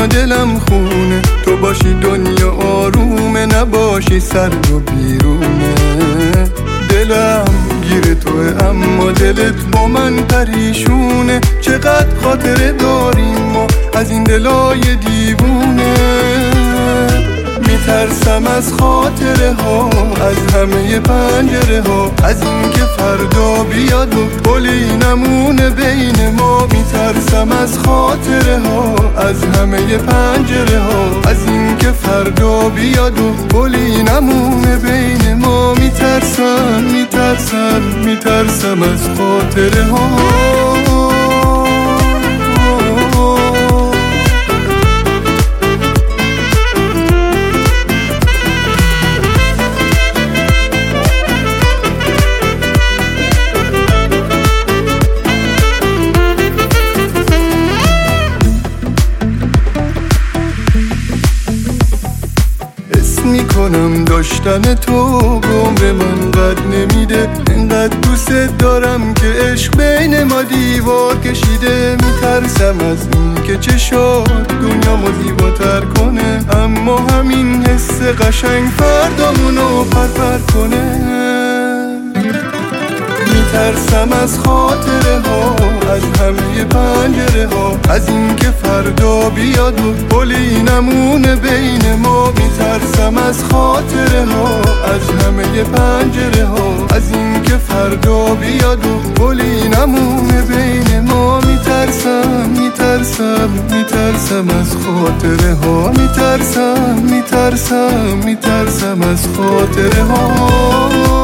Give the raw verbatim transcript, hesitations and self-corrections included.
دنیا دلم خونه، تو باشی دنیا آرومه، نباشی سرد و بیرونه. دلم گیر توه اما دلت با من پریشونه، چقدر خاطره داریم ما از این دلای دیوونه. میترسم از خاطره ها، از همه پنجره ها، از این که فردا بیاد و گلی نمونه بین ما. میترسم از خاطره ها، از همه پنجره ها، از این که فردا بیاد و گلی نمونه بین ما. میترسم میترسم میترسم از خاطره ها. میکنم داشتن تو عمر من قد نمیده، انقدر دوست دارم که عشق بین ما دیوار کشیده. میترسم از این که چه شد دنیامو زیباتر کنه، اما همین حس قشنگ فردامونو پرپر کنه. میترسم از خاطره ها، از همه پنجره ها، از این که فردا بیاد و گلی نمونه بین ما. میترسم از خاطره ها، از همه پنجره ها، از این که فردا بیاد و گلی نمونه بین ما. میترسم میترسم میترسم از خاطره ها، میترسم میترسم میترسم از خاطره ها.